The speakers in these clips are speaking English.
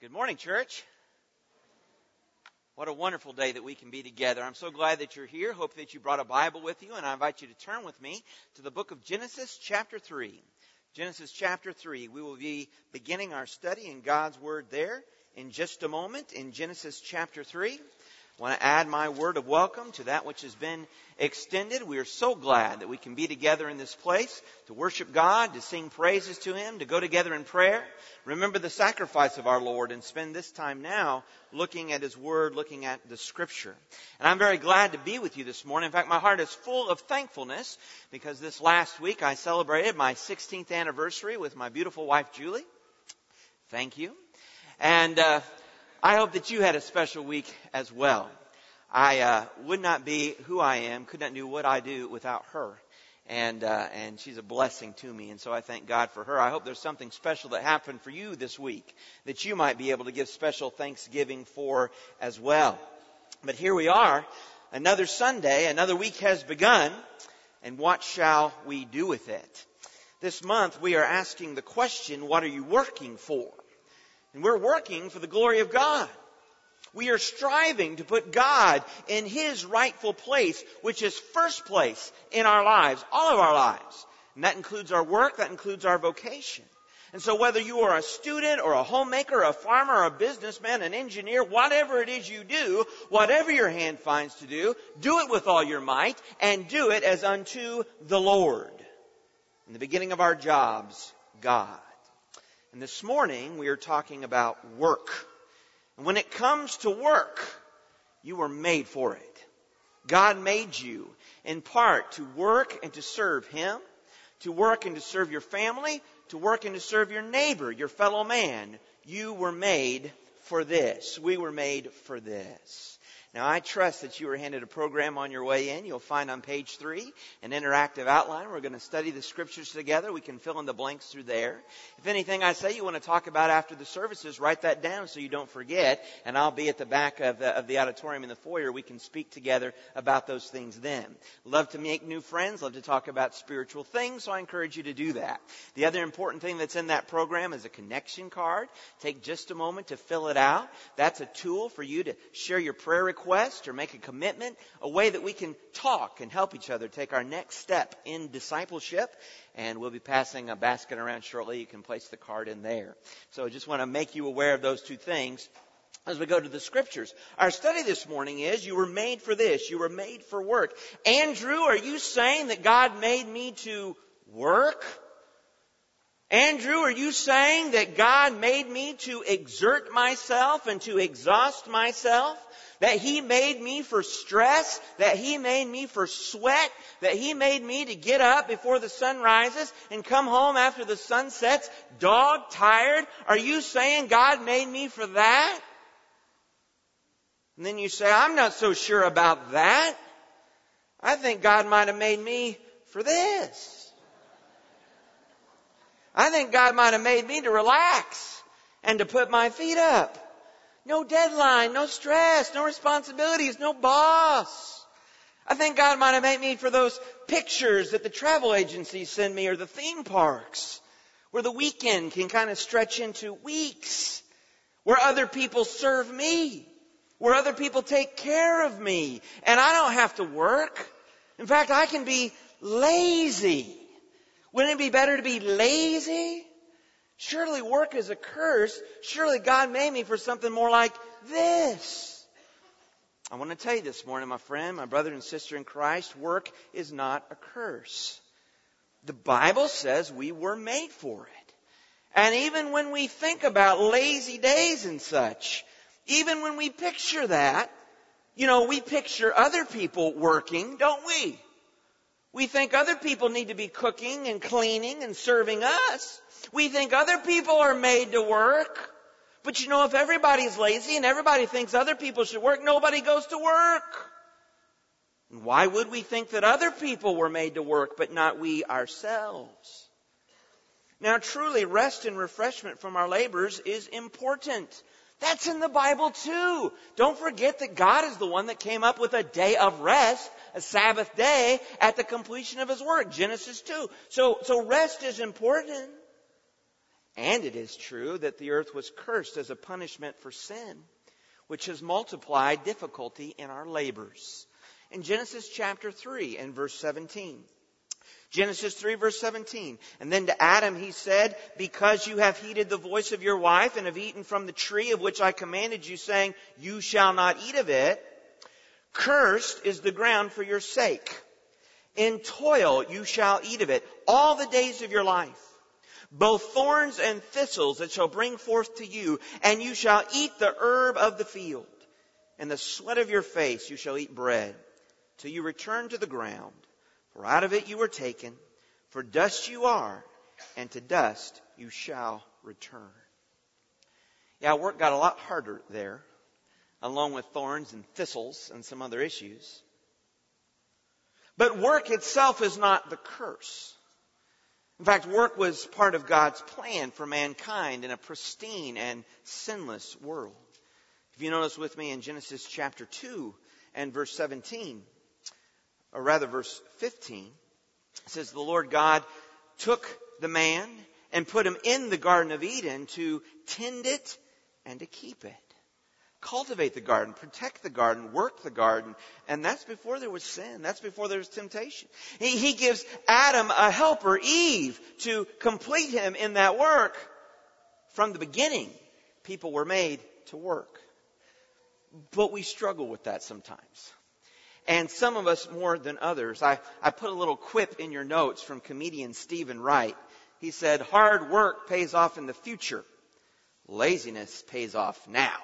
Good morning, church. What a wonderful day that we can be together. I'm so glad that you're here. Hope that you brought a Bible with you, and I invite you to turn with me to the book of Genesis chapter 3. Genesis chapter 3. We will be beginning our study in God's Word there in just a moment in Genesis chapter 3. I want to add my word of welcome to that which has been extended. We are so glad that we can be together in this place to worship God, to sing praises to Him, to go together in prayer, remember the sacrifice of our Lord, and spend this time now looking at His Word, looking at the Scripture. And I'm very glad to be with you this morning. In fact, my heart is full of thankfulness because this last week I celebrated my 16th anniversary with my beautiful wife, Julie. Thank you. And I hope that you had a special week as well. I would not be who I am, could not do what I do without her. And she's a blessing to me, and so I thank God for her. I hope there's something special that happened for you this week that you might be able to give special thanksgiving for as well. But here we are, another Sunday, another week has begun, and what shall we do with it? This month we are asking the question, what are you working for? And we're working for the glory of God. We are striving to put God in His rightful place, which is first place in our lives, all of our lives. And that includes our work, that includes our vocation. And so whether you are a student or a homemaker, a farmer, a businessman, an engineer, whatever it is you do, whatever your hand finds to do it with all your might and do it as unto the Lord. In the beginning of our jobs, God. And this morning we are talking about work. And when it comes to work, you were made for it. God made you in part to work and to serve Him, to work and to serve your family, to work and to serve your neighbor, your fellow man. You were made for this. We were made for this. Now, I trust that you were handed a program on your way in. You'll find on page 3 an interactive outline. We're going to study the Scriptures together. We can fill in the blanks through there. If anything I say you want to talk about after the services, write that down so you don't forget. And I'll be at the back of the auditorium in the foyer. We can speak together about those things then. Love to make new friends. Love to talk about spiritual things, so I encourage you to do that. The other important thing that's in that program is a connection card. Take just a moment to fill it out. That's a tool for you to share your prayer request or make a commitment, a way that we can talk and help each other take our next step in discipleship. And we'll be passing a basket around shortly. You can place the card in there. So I just want to make you aware of those two things as we go to the Scriptures. Our study this morning is, you were made for this. You were made for work. Andrew, are you saying that God made me to work? Andrew, are you saying that God made me to exert myself and to exhaust myself? That He made me for stress? That He made me for sweat? That He made me to get up before the sun rises and come home after the sun sets, dog tired? Are you saying God made me for that? And then you say, I'm not so sure about that. I think God might have made me for this. I think God might have made me to relax and to put my feet up. No deadline, no stress, no responsibilities, no boss. I think God might have made me for those pictures that the travel agencies send me or the theme parks, where the weekend can kind of stretch into weeks, where other people serve me, where other people take care of me, and I don't have to work. In fact, I can be lazy. Wouldn't it be better to be lazy? Surely work is a curse. Surely God made me for something more like this. I want to tell you this morning, my friend, my brother and sister in Christ, work is not a curse. The Bible says we were made for it. And even when we think about lazy days and such, even when we picture that, we picture other people working, don't we? We think other people need to be cooking and cleaning and serving us. We think other people are made to work. But if everybody's lazy and everybody thinks other people should work, nobody goes to work. And why would we think that other people were made to work, but not we ourselves? Now, truly, rest and refreshment from our labors is important. That's in the Bible too. Don't forget that God is the one that came up with a day of rest, a Sabbath day, at the completion of His work. Genesis 2. So rest is important. And it is true that the earth was cursed as a punishment for sin, which has multiplied difficulty in our labors. In Genesis chapter 3 and verse 17. Genesis 3 verse 17. And then to Adam he said, because you have heeded the voice of your wife and have eaten from the tree of which I commanded you, saying, you shall not eat of it, cursed is the ground for your sake. In toil you shall eat of it all the days of your life. Both thorns and thistles it shall bring forth to you, and you shall eat the herb of the field. In the sweat of your face you shall eat bread, till you return to the ground. For out of it you were taken, for dust you are, and to dust you shall return. Yeah, work got a lot harder there, along with thorns and thistles and some other issues. But work itself is not the curse. In fact, work was part of God's plan for mankind in a pristine and sinless world. If you notice with me in Genesis chapter 2 and verse 17, or rather verse 15, it says, the Lord God took the man and put him in the Garden of Eden to tend it and to keep it. Cultivate the garden, protect the garden, work the garden. And that's before there was sin. That's before there was temptation. He gives Adam a helper, Eve, to complete him in that work. From the beginning, people were made to work. But we struggle with that sometimes. And some of us more than others. I put a little quip in your notes from comedian Stephen Wright. He said, hard work pays off in the future. Laziness pays off now.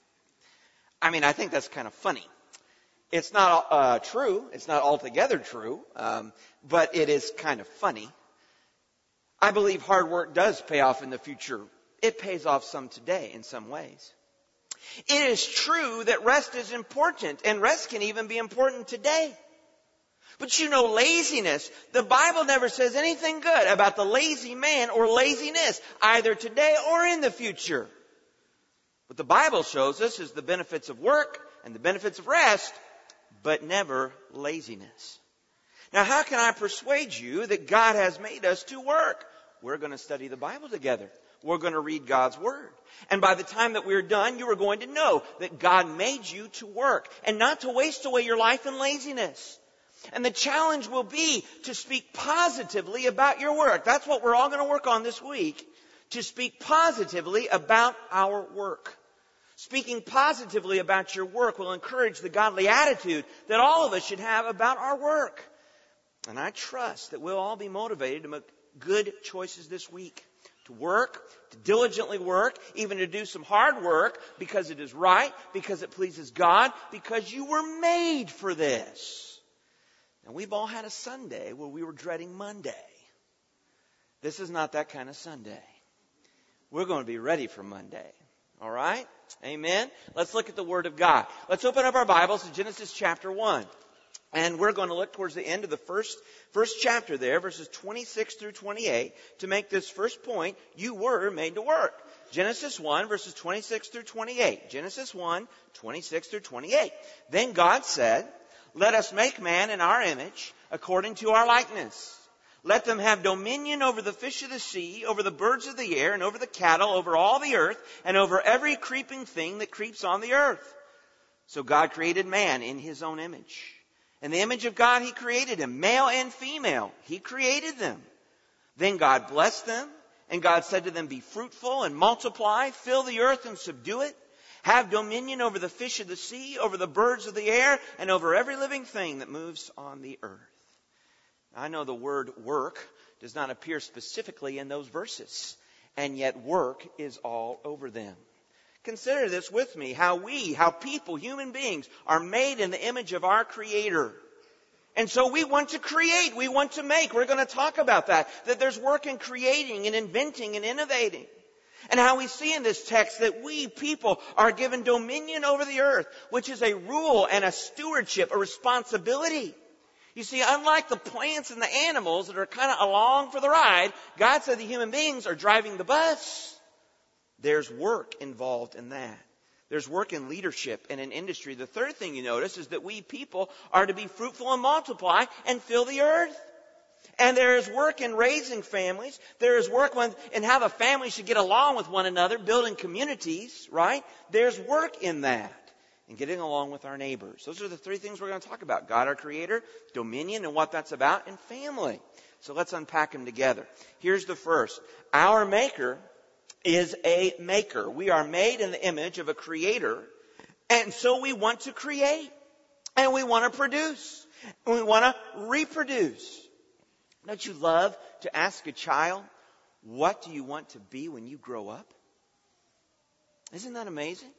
I mean, I think that's kind of funny. It's not true. It's not altogether true. But it is kind of funny. I believe hard work does pay off in the future. It pays off some today in some ways. It is true that rest is important, and rest can even be important today. But you know, laziness, the Bible never says anything good about the lazy man or laziness, either today or in the future. What the Bible shows us is the benefits of work and the benefits of rest, but never laziness. Now, how can I persuade you that God has made us to work? We're going to study the Bible together. We're going to read God's Word. And by the time that we're done, you are going to know that God made you to work and not to waste away your life in laziness. And the challenge will be to speak positively about your work. That's what we're all going to work on this week. To speak positively about our work. Speaking positively about your work will encourage the godly attitude that all of us should have about our work. And I trust that we'll all be motivated to make good choices this week. To work, to diligently work, even to do some hard work because it is right, because it pleases God, because you were made for this. And we've all had a Sunday where we were dreading Monday. This is not that kind of Sunday. We're going to be ready for Monday. All right? Amen? Let's look at the Word of God. Let's open up our Bibles to Genesis chapter 1. And we're going to look towards the end of the first chapter there, verses 26 through 28, to make this first point, you were made to work. Genesis 1, verses 26 through 28. Genesis 1, 26 through 28. Then God said, let us make man in our image, according to our likeness. Let them have dominion over the fish of the sea, over the birds of the air, and over the cattle, over all the earth, and over every creeping thing that creeps on the earth. So God created man in His own image. In the image of God He created him, male and female. He created them. Then God blessed them, and God said to them, be fruitful and multiply, fill the earth and subdue it. Have dominion over the fish of the sea, over the birds of the air, and over every living thing that moves on the earth. I know the word work does not appear specifically in those verses, and yet work is all over them. Consider this with me, how people, human beings, are made in the image of our Creator. And so we want to create, we want to make. We're going to talk about that there's work in creating and inventing and innovating. And how we see in this text that we people are given dominion over the earth, which is a rule and a stewardship, a responsibility. You see, unlike the plants and the animals that are kind of along for the ride, God said the human beings are driving the bus. There's work involved in that. There's work in leadership and in industry. The third thing you notice is that we people are to be fruitful and multiply and fill the earth. And there is work in raising families. There is work in how the family should get along with one another, building communities, right? There's work in that. And getting along with our neighbors. Those are the three things we're going to talk about. God, our Creator, dominion, and what that's about, and family. So let's unpack them together. Here's the first. Our Maker is a maker. We are made in the image of a Creator. And so we want to create. And we want to produce. And we want to reproduce. Don't you love to ask a child, what do you want to be when you grow up? Isn't that amazing?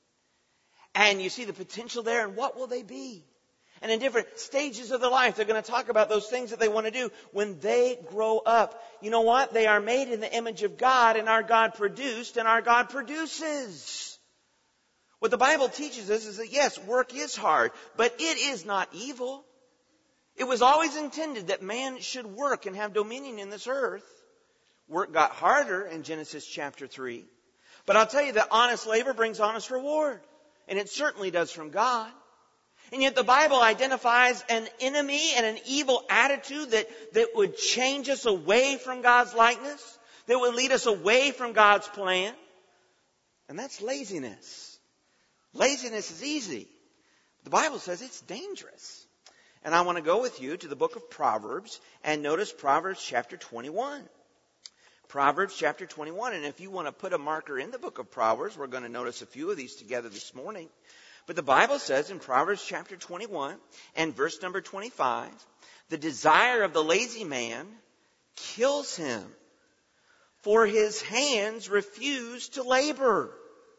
And you see the potential there, and what will they be? And in different stages of their life, they're going to talk about those things that they want to do when they grow up. You know what? They are made in the image of God, and our God produced, and our God produces. What the Bible teaches us is that, yes, work is hard, but it is not evil. It was always intended that man should work and have dominion in this earth. Work got harder in Genesis chapter 3. But I'll tell you that honest labor brings honest reward. And it certainly does from God. And yet the Bible identifies an enemy and an evil attitude that would change us away from God's likeness, that would lead us away from God's plan. And that's laziness. Laziness is easy. The Bible says it's dangerous. And I want to go with you to the book of Proverbs and notice Proverbs chapter 21. Proverbs chapter 21. And if you want to put a marker in the book of Proverbs, we're going to notice a few of these together this morning. But the Bible says in Proverbs chapter 21 and verse number 25, the desire of the lazy man kills him, for his hands refuse to labor.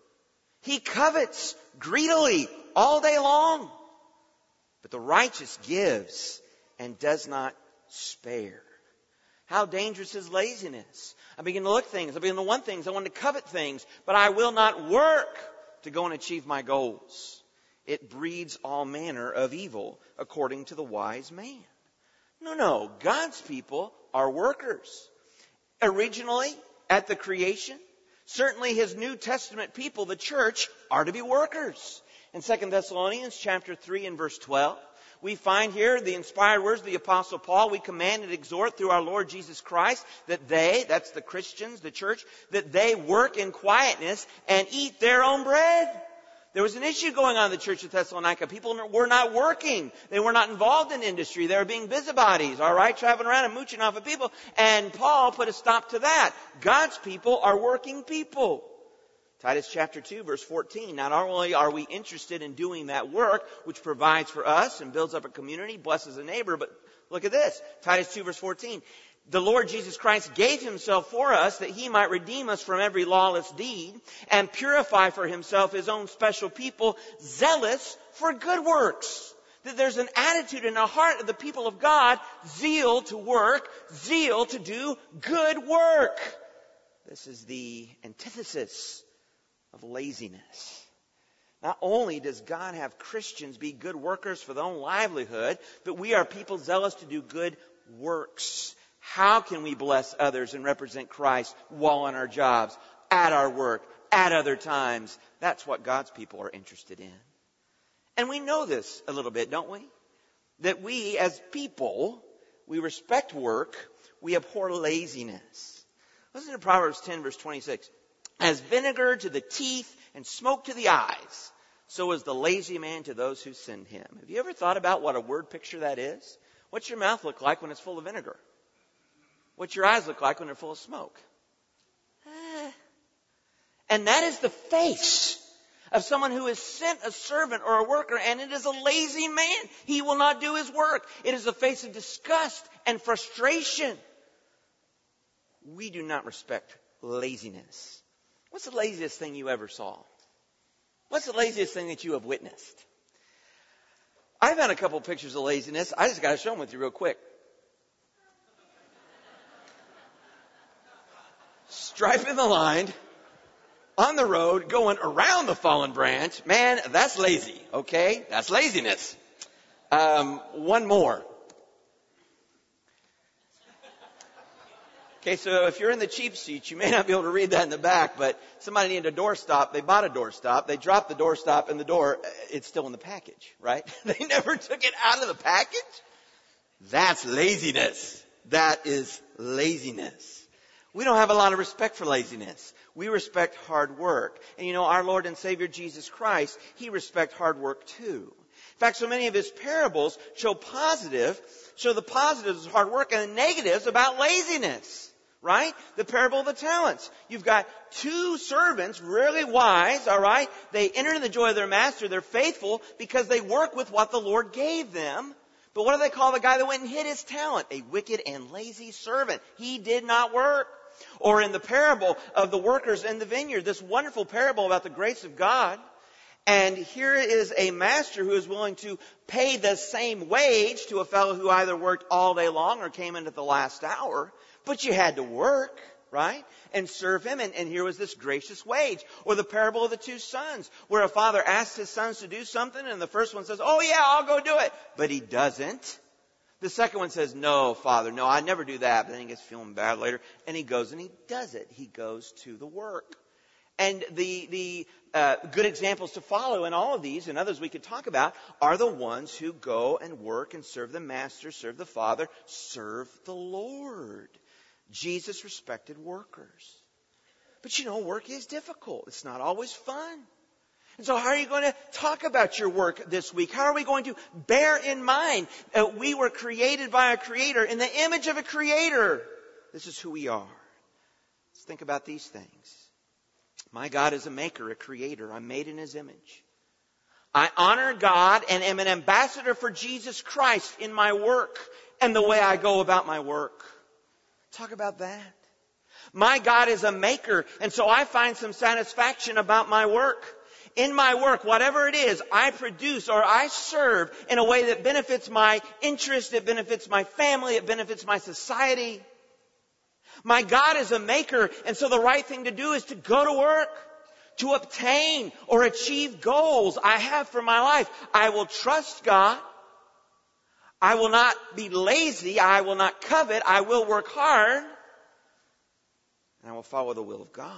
He covets greedily all day long, but the righteous gives and does not spare. How dangerous is laziness? I begin to look things. I begin to want things. I want to covet things. But I will not work to go and achieve my goals. It breeds all manner of evil according to the wise man. No. God's people are workers. Originally, at the creation, certainly His New Testament people, the church, are to be workers. In 2 Thessalonians chapter 3 and verse 12, we find here the inspired words of the Apostle Paul. We command and exhort through our Lord Jesus Christ that they, that's the Christians, the church, that they work in quietness and eat their own bread. There was an issue going on in the church of Thessalonica. People were not working. They were not involved in industry. They were being busybodies, all right, traveling around and mooching off of people. And Paul put a stop to that. God's people are working people. Titus chapter 2, verse 14. Not only are we interested in doing that work, which provides for us and builds up a community, blesses a neighbor, but look at this. Titus 2, verse 14. The Lord Jesus Christ gave Himself for us that He might redeem us from every lawless deed and purify for Himself His own special people, zealous for good works. That there's an attitude in the heart of the people of God, zeal to work, zeal to do good work. This is the antithesis of laziness. Not only does God have Christians be good workers for their own livelihood, but we are people zealous to do good works. How can we bless others and represent Christ while on our jobs, at our work, at other times? That's what God's people are interested in. And we know this a little bit, don't we? That we as people, we respect work, we abhor laziness. Listen to Proverbs 10 verse 26. As vinegar to the teeth and smoke to the eyes, so is the lazy man to those who send him. Have you ever thought about what a word picture that is? What's your mouth look like when it's full of vinegar? What's your eyes look like when they're full of smoke? And that is the face of someone who has sent a servant or a worker, and it is a lazy man. He will not do his work. It is a face of disgust and frustration. We do not respect laziness. What's the laziest thing you ever saw? What's the laziest thing that you have witnessed? I've had a couple pictures of laziness. I just got to show them with you real quick. Striping the line on the road, going around the fallen branch. Man, that's lazy, okay? That's laziness. One more. Okay, so if you're in the cheap seats, you may not be able to read that in the back, but somebody needed a doorstop. They bought a doorstop. They dropped the doorstop, and the door, it's still in the package, right? They never took it out of the package. That's laziness. That is laziness. We don't have a lot of respect for laziness. We respect hard work. And our Lord and Savior Jesus Christ, He respects hard work too. In fact, so many of His parables show the positives of hard work and the negatives about laziness. Right? The parable of the talents. You've got two servants, really wise, all right? They enter into the joy of their master. They're faithful because they work with what the Lord gave them. But what do they call the guy that went and hid his talent? A wicked and lazy servant. He did not work. Or in the parable of the workers in the vineyard, this wonderful parable about the grace of God. And here is a master who is willing to pay the same wage to a fellow who either worked all day long or came in at the last hour. But you had to work, right? And serve him. And here was this gracious wage. Or the parable of the two sons, where a father asks his sons to do something, and the first one says, "Oh yeah, I'll go do it." But he doesn't. The second one says, "No, Father, no, I never do that." But then he gets feeling bad later, and he goes and he does it. He goes to the work. And the good examples to follow in all of these, and others we could talk about, are the ones who go and work and serve the Master, serve the Father, serve the Lord. Jesus respected workers. But work is difficult. It's not always fun. And so how are you going to talk about your work this week? How are we going to bear in mind that we were created by a Creator in the image of a Creator? This is who we are. Let's think about these things. My God is a maker, a creator. I'm made in His image. I honor God and am an ambassador for Jesus Christ in my work and the way I go about my work. Talk about that. My God is a maker, and so I find some satisfaction about my work. In my work, whatever it is, I produce or I serve in a way that benefits my interest, it benefits my family, it benefits my society. My God is a maker, and so the right thing to do is to go to work, to obtain or achieve goals I have for my life. I will trust God. I will not be lazy. I will not covet. I will work hard. And I will follow the will of God.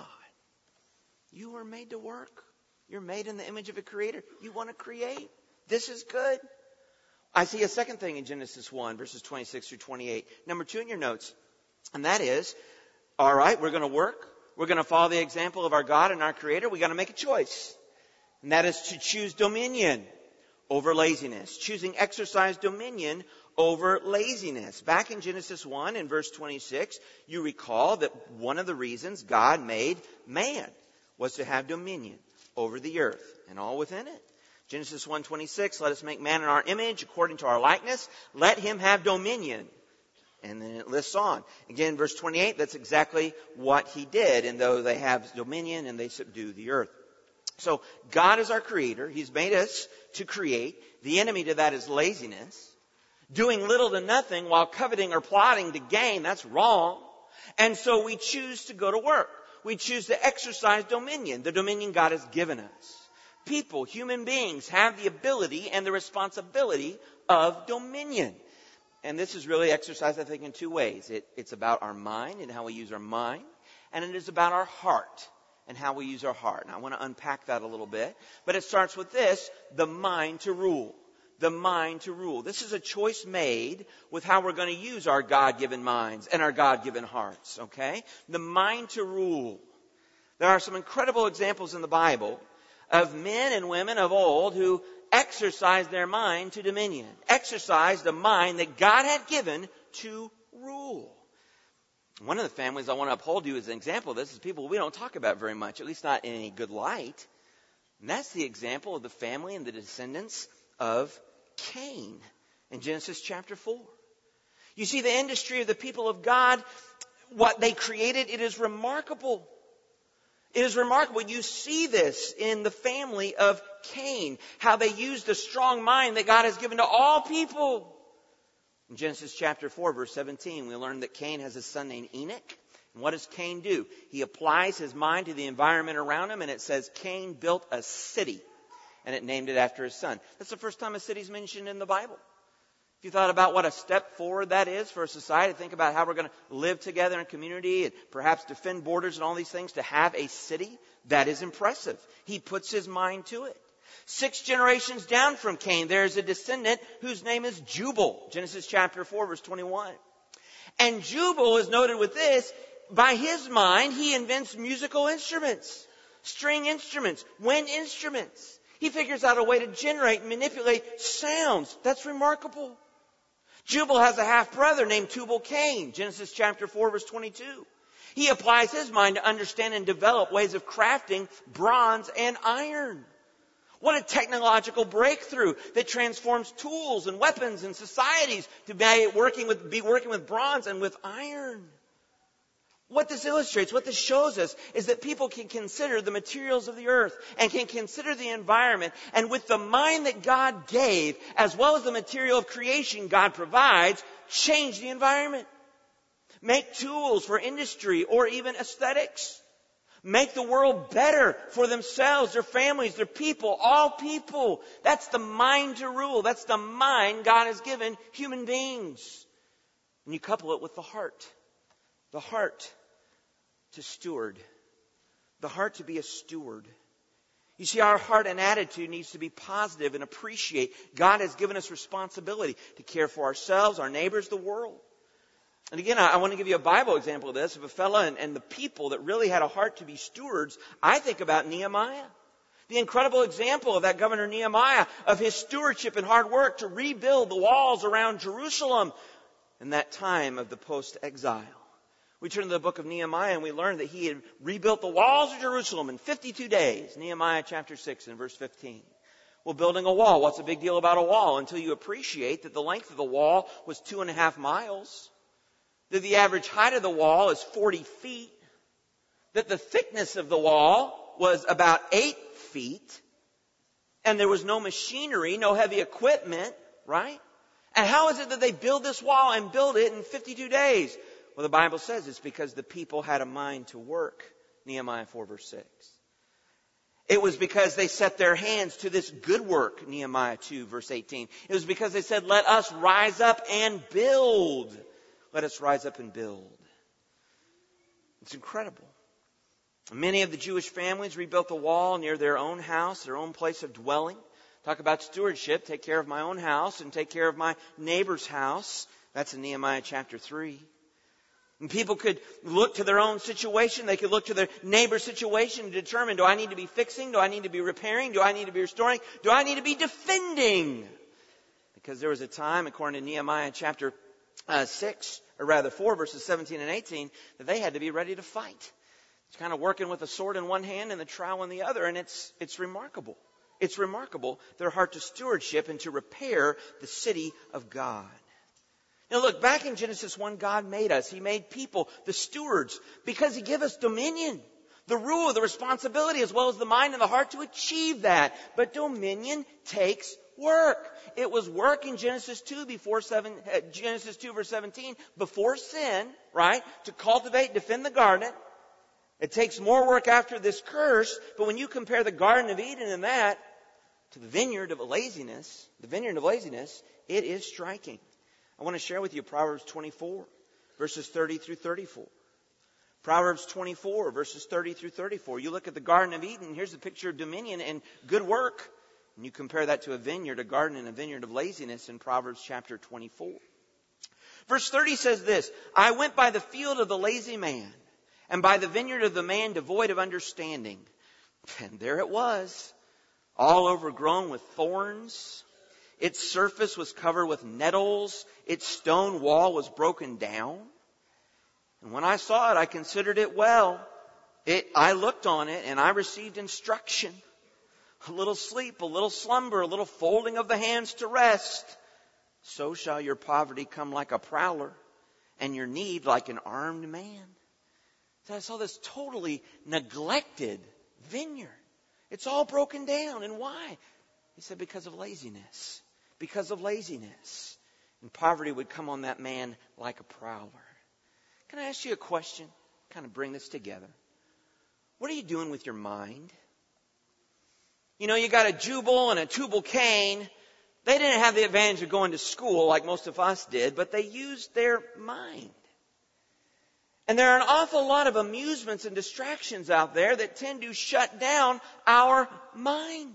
You are made to work. You're made in the image of a Creator. You want to create. This is good. I see a second thing in Genesis 1, verses 26 through 28. Number 2 in your notes. And that is, all right, we're going to work. We're going to follow the example of our God and our Creator. We got to make a choice. And that is to choose dominion over laziness. Choosing exercise dominion over laziness. Back in Genesis 1 in verse 26, you recall that one of the reasons God made man was to have dominion over the earth and all within it. Genesis 1:26, let us make man in our image according to our likeness. Let him have dominion. And then it lists on. Again, verse 28, that's exactly what He did. And though they have dominion and they subdue the earth. So God is our Creator. He's made us to create. The enemy to that is laziness. Doing little to nothing while coveting or plotting to gain, that's wrong. And so we choose to go to work. We choose to exercise dominion, the dominion God has given us. People, human beings, have the ability and the responsibility of dominion. And this is really exercised, I think, in two ways. It's about our mind and how we use our mind. And it is about our heart and how we use our heart. And I want to unpack that a little bit. But it starts with this, the mind to rule. The mind to rule. This is a choice made with how we're going to use our God-given minds and our God-given hearts. Okay? The mind to rule. There are some incredible examples in the Bible of men and women of old who exercised their mind to dominion. Exercised the mind that God had given to rule. One of the families I want to uphold you as an example of this is people we don't talk about very much, at least not in any good light. And that's the example of the family and the descendants of Cain in Genesis chapter 4. You see, the industry of the people of God, what they created, it is remarkable. It is remarkable. You see this in the family of Cain, how they used the strong mind that God has given to all people. In Genesis chapter 4, verse 17, we learn that Cain has a son named Enoch. And what does Cain do? He applies his mind to the environment around him, and it says Cain built a city, and it named it after his son. That's the first time a city is mentioned in the Bible. If you thought about what a step forward that is for a society, think about how we're going to live together in community and perhaps defend borders and all these things, to have a city, that is impressive. He puts his mind to it. 6 generations down from Cain, there's a descendant whose name is Jubal. Genesis chapter 4, verse 21. And Jubal is noted with this. By his mind, he invents musical instruments, string instruments, wind instruments. He figures out a way to generate and manipulate sounds. That's remarkable. Jubal has a half-brother named Tubal-Cain, Genesis chapter 4, verse 22. He applies his mind to understand and develop ways of crafting bronze and iron. What a technological breakthrough that transforms tools and weapons and societies to be working with bronze and with iron. What this illustrates, what this shows us, is that people can consider the materials of the earth and can consider the environment, and with the mind that God gave, as well as the material of creation God provides, change the environment. Make tools for industry or even aesthetics. Make the world better for themselves, their families, their people, all people. That's the mind to rule. That's the mind God has given human beings. And you couple it with the heart. The heart to steward. The heart to be a steward. You see, our heart and attitude needs to be positive and appreciate God has given us responsibility to care for ourselves, our neighbors, the world. And again, I want to give you a Bible example of this, of a fellow and the people that really had a heart to be stewards. I think about Nehemiah. The incredible example of that governor Nehemiah, of his stewardship and hard work to rebuild the walls around Jerusalem in that time of the post-exile. We turn to the book of Nehemiah and we learn that he had rebuilt the walls of Jerusalem in 52 days. Nehemiah chapter 6 and verse 15. Well, building a wall, what's the big deal about a wall? Until you appreciate that the length of the wall was 2.5 miles. That the average height of the wall is 40 feet. That the thickness of the wall was about 8 feet. And there was no machinery, no heavy equipment, right? And how is it that they build this wall and build it in 52 days? Well, the Bible says it's because the people had a mind to work. Nehemiah 4 verse 6. It was because they set their hands to this good work. Nehemiah 2 verse 18. It was because they said, let us rise up and build. Let us rise up and build. It's incredible. Many of the Jewish families rebuilt the wall near their own house, their own place of dwelling. Talk about stewardship. Take care of my own house and take care of my neighbor's house. That's in Nehemiah chapter 3. And people could look to their own situation. They could look to their neighbor's situation to determine, do I need to be fixing? Do I need to be repairing? Do I need to be restoring? Do I need to be defending? Because there was a time, according to Nehemiah chapter 4 verses 17 and 18, that they had to be ready to fight. It's kind of working with a sword in one hand and the trowel in the other, and it's remarkable. It's remarkable, their heart to stewardship and to repair the city of God. Now look, back in Genesis 1, God made us. He made people the stewards because He gave us dominion, the rule, the responsibility, as well as the mind and the heart to achieve that. But dominion takes work. It was work in Genesis 2 verse 17, before sin, right? To cultivate, defend the garden. It takes more work after this curse, but when you compare the Garden of Eden and that to the vineyard of laziness, it is striking. I want to share with you Proverbs 24, verses 30 through 34. Proverbs 24, verses 30 through 34. You look at the Garden of Eden, here's a picture of dominion and good work. And you compare that to a vineyard, a garden and a vineyard of laziness in Proverbs chapter 24. Verse 30 says this, I went by the field of the lazy man, and by the vineyard of the man devoid of understanding. And there it was, all overgrown with thorns. Its surface was covered with nettles. Its stone wall was broken down. And when I saw it, I considered it well. I looked on it, and I received instruction. A little sleep, a little slumber, a little folding of the hands to rest. So shall your poverty come like a prowler, and your need like an armed man. So I saw this totally neglected vineyard. It's all broken down. And why? He said, because of laziness. Because of laziness. And poverty would come on that man like a prowler. Can I ask you a question? Kind of bring this together. What are you doing with your mind? You know, you got a Jubal and a Tubal-Cain. They didn't have the advantage of going to school like most of us did, but they used their mind. And there are an awful lot of amusements and distractions out there that tend to shut down our mind.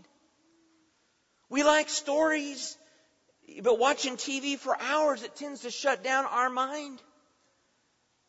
We like stories, but watching TV for hours, it tends to shut down our mind.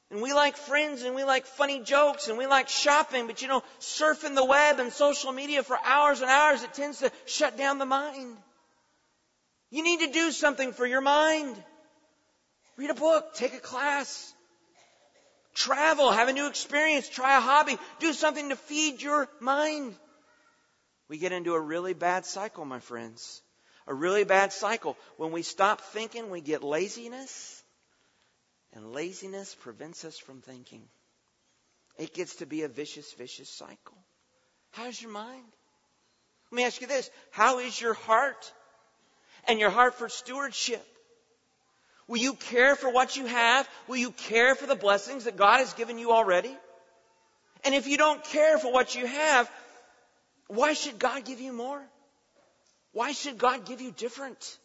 And we like friends and we like funny jokes and we like shopping. But surfing the web and social media for hours and hours, it tends to shut down the mind. You need to do something for your mind. Read a book, take a class, travel, have a new experience, try a hobby, do something to feed your mind. We get into a really bad cycle, my friends. A really bad cycle. When we stop thinking, we get laziness. And laziness prevents us from thinking. It gets to be a vicious, vicious cycle. How's your mind? Let me ask you this. How is your heart? And your heart for stewardship? Will you care for what you have? Will you care for the blessings that God has given you already? And if you don't care for what you have, why should God give you more? Why should God give you different?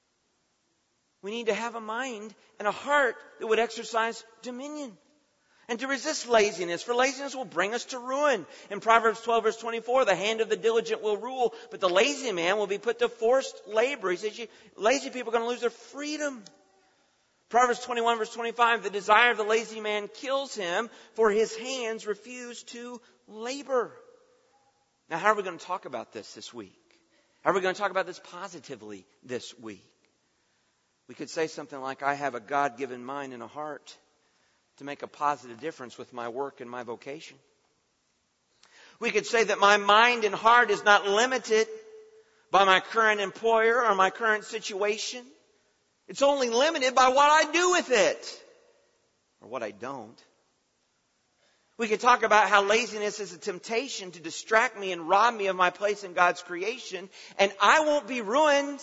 We need to have a mind and a heart that would exercise dominion. And to resist laziness, for laziness will bring us to ruin. In Proverbs 12 verse 24, the hand of the diligent will rule, but the lazy man will be put to forced labor. He says, lazy people are going to lose their freedom. Proverbs 21 verse 25, the desire of the lazy man kills him, for his hands refuse to labor. Now, how are we going to talk about this week? How are we going to talk about this positively this week? We could say something like, I have a God-given mind and a heart to make a positive difference with my work and my vocation. We could say that my mind and heart is not limited by my current employer or my current situation. It's only limited by what I do with it or what I don't. We could talk about how laziness is a temptation to distract me and rob me of my place in God's creation, and I won't be ruined.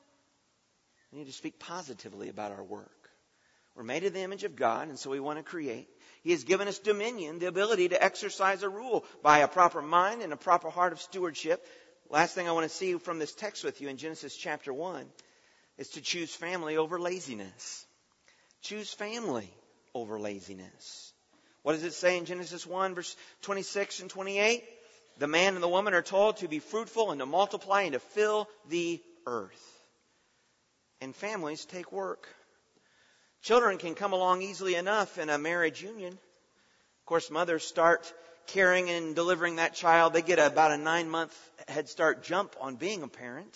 We need to speak positively about our work. We're made in the image of God, and so we want to create. He has given us dominion, the ability to exercise a rule by a proper mind and a proper heart of stewardship. Last thing I want to see from this text with you in Genesis chapter 1 is to choose family over laziness. Choose family over laziness. What does it say in Genesis 1, verse 26 and 28? The man and the woman are told to be fruitful and to multiply and to fill the earth. And families take work. Children can come along easily enough in a marriage union. Of course, mothers start caring and delivering that child. They get about a 9-month head start jump on being a parent.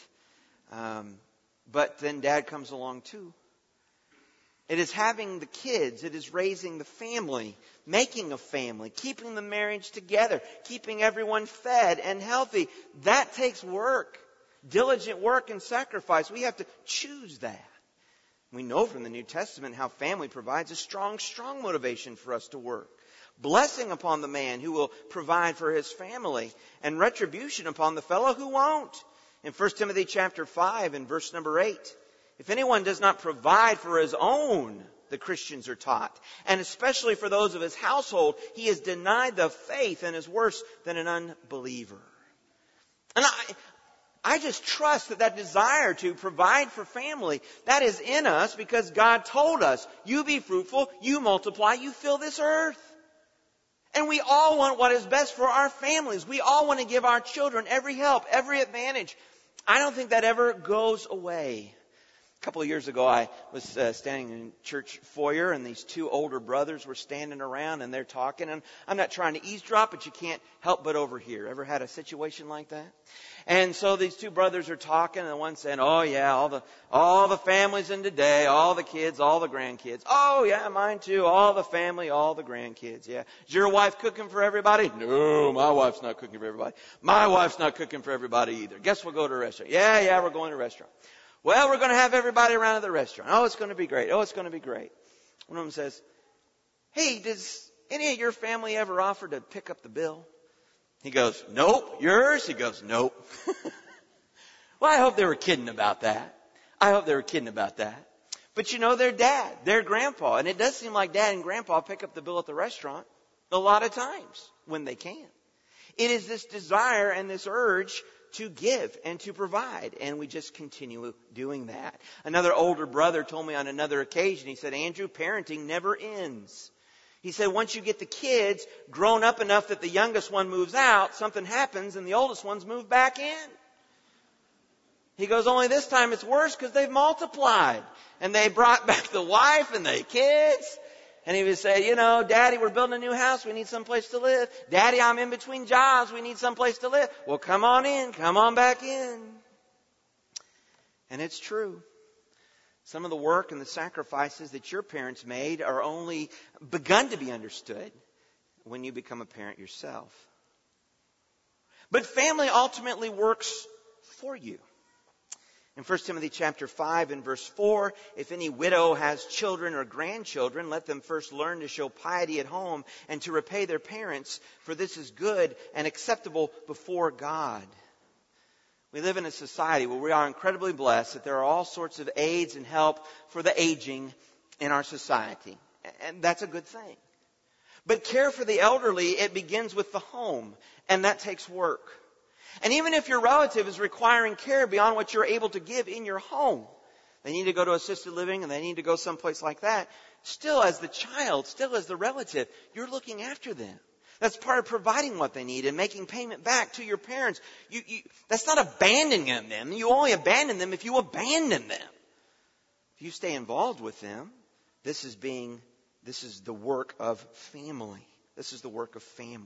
But then dad comes along too. It is having the kids. It is raising the family, making a family, keeping the marriage together, keeping everyone fed and healthy. That takes work. Diligent work and sacrifice. We have to choose that. We know from the New Testament how family provides a strong, strong motivation for us to work. Blessing upon the man who will provide for his family, and retribution upon the fellow who won't. In 1 Timothy chapter 5 and verse number 8, if anyone does not provide for his own, the Christians are taught, and especially for those of his household, he has denied the faith and is worse than an unbeliever. And I just trust that desire to provide for family, that is in us because God told us, you be fruitful, you multiply, you fill this earth. And we all want what is best for our families. We all want to give our children every help, every advantage. I don't think that ever goes away. A couple of years ago, I was standing in church foyer, and these two older brothers were standing around, and they're talking. And I'm not trying to eavesdrop, but you can't help but overhear. Ever had a situation like that? And so these two brothers are talking, and one saying, "Oh yeah, all the families in today, all the kids, all the grandkids. Oh yeah, mine too. All the family, all the grandkids. Yeah. Is your wife cooking for everybody? No, my wife's not cooking for everybody. My wife's not cooking for everybody either. Guess we'll go to a restaurant. Yeah, we're going to a restaurant. Well, we're going to have everybody around at the restaurant. Oh, it's going to be great. Oh, it's going to be great." One of them says, "Hey, does any of your family ever offer to pick up the bill?" He goes, "Nope." "Yours?" He goes, "Nope." Well, I hope they were kidding about that. But you know, their dad, their grandpa, and it does seem like dad and grandpa pick up the bill at the restaurant a lot of times when they can. It is this desire and this urge to give and to provide. And we just continue doing that. Another older brother told me on another occasion, he said, "Andrew, parenting never ends." He said, once you get the kids grown up enough that the youngest one moves out, something happens and the oldest ones move back in. He goes, only this time it's worse because they've multiplied. And they brought back the wife and the kids. And he would say, you know, Daddy, we're building a new house. We need someplace to live. Daddy, I'm in between jobs. We need someplace to live. Well, come on in. Come on back in. And it's true. Some of the work and the sacrifices that your parents made are only begun to be understood when you become a parent yourself. But family ultimately works for you. In 1 Timothy chapter 5 and verse 4, if any widow has children or grandchildren, let them first learn to show piety at home and to repay their parents, for this is good and acceptable before God. We live in a society where we are incredibly blessed that there are all sorts of aids and help for the aging in our society. And that's a good thing. But care for the elderly, it begins with the home, and that takes work. And even if your relative is requiring care beyond what you're able to give in your home, they need to go to assisted living and they need to go someplace like that, still as the child, still as the relative, you're looking after them. That's part of providing what they need and making payment back to your parents. That's not abandoning them. You only abandon them if you abandon them. If you stay involved with them, this is the work of family. This is the work of family.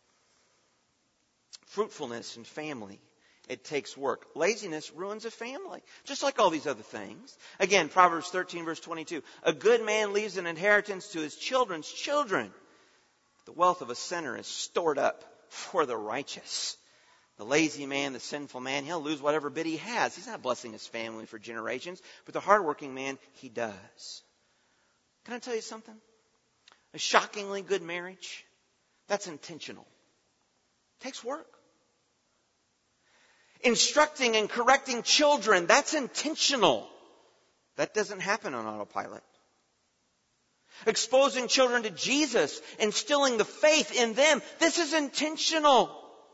Fruitfulness and family, it takes work. Laziness ruins a family, just like all these other things. Again, Proverbs 13 verse 22. A good man leaves an inheritance to his children's children. The wealth of a sinner is stored up for the righteous. The lazy man, the sinful man, he'll lose whatever bit he has. He's not blessing his family for generations. But the hardworking man, he does. Can I tell you something? A shockingly good marriage, that's intentional. It takes work. Instructing and correcting children, that's intentional. That doesn't happen on autopilot. Exposing children to Jesus, instilling the faith in them, this is intentional.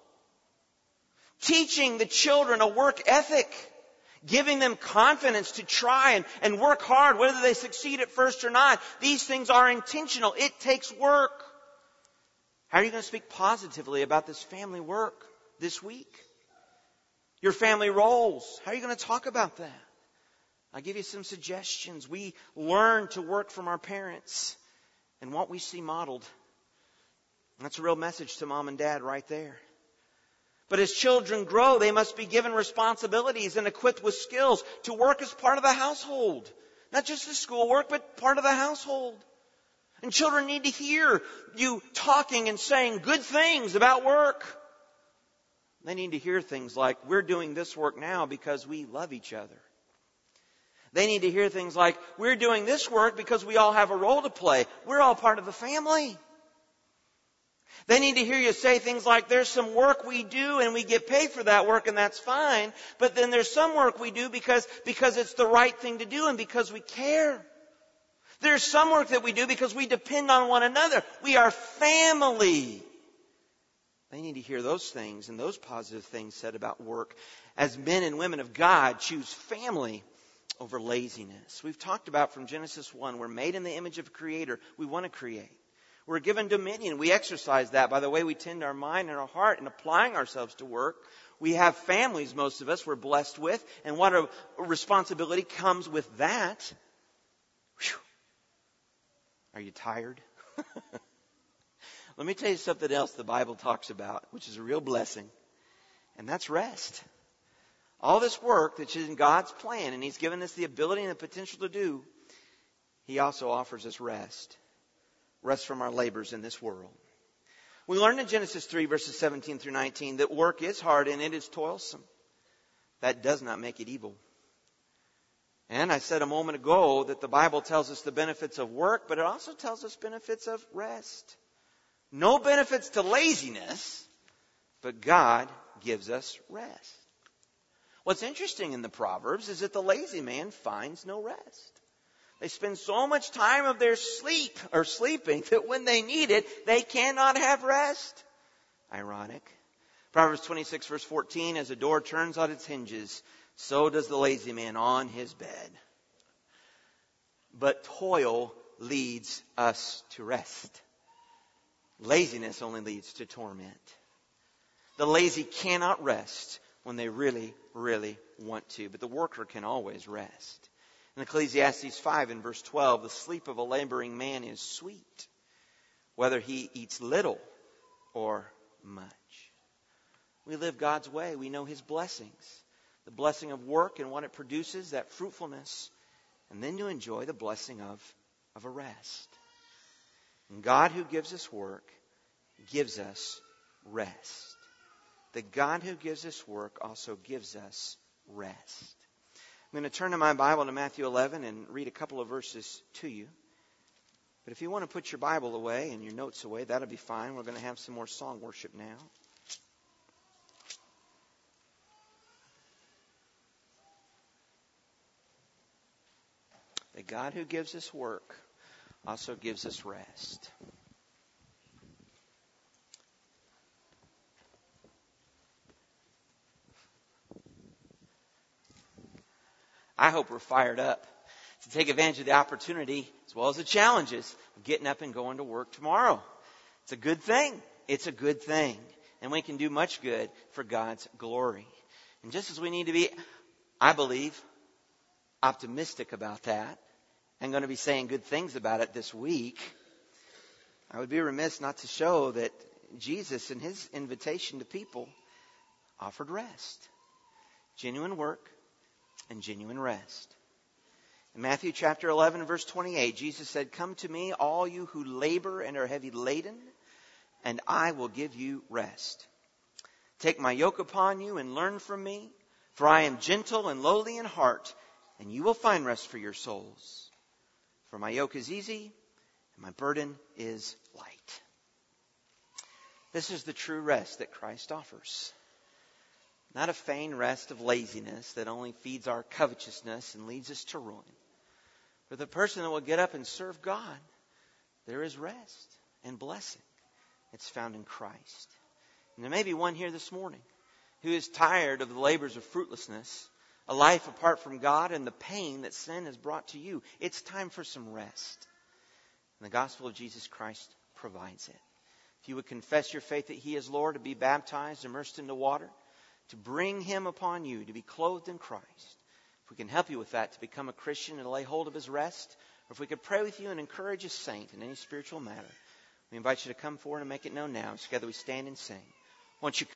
Teaching the children a work ethic, giving them confidence to try and work hard, whether they succeed at first or not. These things are intentional. It takes work. How are you going to speak positively about this family work this week? Your family roles. How are you going to talk about that? I'll give you some suggestions. We learn to work from our parents and what we see modeled. That's a real message to mom and dad right there. But as children grow, they must be given responsibilities and equipped with skills to work as part of the household. Not just the schoolwork, but part of the household. And children need to hear you talking and saying good things about work. They need to hear things like, we're doing this work now because we love each other. They need to hear things like, we're doing this work because we all have a role to play. We're all part of the family. They need to hear you say things like, there's some work we do and we get paid for that work and that's fine. But then there's some work we do because it's the right thing to do and because we care. There's some work that we do because we depend on one another. We are family. They need to hear those things and those positive things said about work. As men and women of God, choose family over laziness. We've talked about from Genesis 1, we're made in the image of a creator. We want to create. We're given dominion. We exercise that by the way we tend our mind and our heart in applying ourselves to work. We have families, most of us, we're blessed with. And what a responsibility comes with that. Whew. Are you tired? Let me tell you something else the Bible talks about, which is a real blessing. And that's rest. All this work that's in God's plan, and He's given us the ability and the potential to do, He also offers us rest. Rest from our labors in this world. We learned in Genesis 3, verses 17 through 19, that work is hard and it is toilsome. That does not make it evil. And I said a moment ago that the Bible tells us the benefits of work, but it also tells us benefits of rest. No benefits to laziness, but God gives us rest. What's interesting in the Proverbs is that the lazy man finds no rest. They spend so much time of their sleeping that when they need it, they cannot have rest. Ironic. Proverbs 26 verse 14, as a door turns on its hinges, so does the lazy man on his bed. But toil leads us to rest. Laziness only leads to torment. The lazy cannot rest when they really, really want to, but the worker can always rest. In Ecclesiastes 5 in verse 12, the sleep of a laboring man is sweet, whether he eats little or much. We live God's way. We know His blessings. The blessing of work and what it produces, that fruitfulness. And then to enjoy the blessing of a rest. And God who gives us work gives us rest. The God who gives us work also gives us rest. I'm going to turn to my Bible to Matthew 11 and read a couple of verses to you. But if you want to put your Bible away and your notes away, that'll be fine. We're going to have some more song worship now. The God who gives us work also gives us rest. I hope we're fired up to take advantage of the opportunity as well as the challenges of getting up and going to work tomorrow. It's a good thing. It's a good thing. And we can do much good for God's glory. And just as we need to be, I believe, optimistic about that, and going to be saying good things about it this week, I would be remiss not to show that Jesus, in His invitation to people, offered rest. Genuine work and genuine rest. In Matthew chapter 11, verse 28, Jesus said, "Come to me, all you who labor and are heavy laden, and I will give you rest. Take my yoke upon you and learn from me, for I am gentle and lowly in heart, and you will find rest for your souls. For my yoke is easy, and my burden is light." This is the true rest that Christ offers. Not a feigned rest of laziness that only feeds our covetousness and leads us to ruin. For the person that will get up and serve God, there is rest and blessing. It's found in Christ. And there may be one here this morning who is tired of the labors of fruitlessness, a life apart from God, and the pain that sin has brought to you. It's time for some rest. And the gospel of Jesus Christ provides it. If you would confess your faith that He is Lord, to be baptized, immersed into water, to bring Him upon you, to be clothed in Christ. If we can help you with that, to become a Christian and lay hold of His rest, or if we could pray with you and encourage a saint in any spiritual matter, we invite you to come forward and make it known now. Together we stand and sing. Won't you